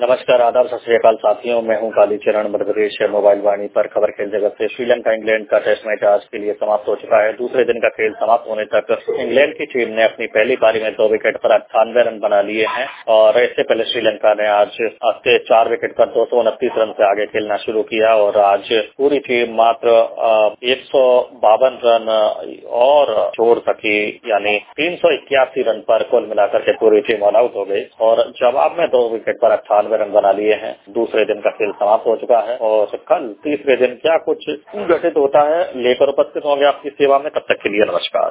नमस्कार, आदाब, सत श्री अकाल साथियों। मैं हूं कालीचरण। मध्य प्रदेश मोबाइल वाणी पर खबर खेल जगत से। श्रीलंका इंग्लैंड का टेस्ट मैच आज के लिए समाप्त हो चुका है। दूसरे दिन का खेल समाप्त होने तक इंग्लैंड की टीम ने अपनी पहली पारी में 2 विकेट पर 98 रन बना लिए हैं और इससे पहले श्रीलंका ने आज के 4 विकेट पर 229 रन से आगे खेलना शुरू किया और आज पूरी टीम मात्र 152 रन और छोड़ सकी, यानी 381 रन पर कुल मिलाकर के पूरी टीम ऑल आउट हो गई और जवाब में 2 विकेट पर 98 रन बना लिए हैं। दूसरे दिन का खेल समाप्त हो चुका है और कल तीसरे दिन क्या कुछ घटित होता है लेकर उपस्थित होंगे आपकी सेवा में। तब तक के लिए नमस्कार।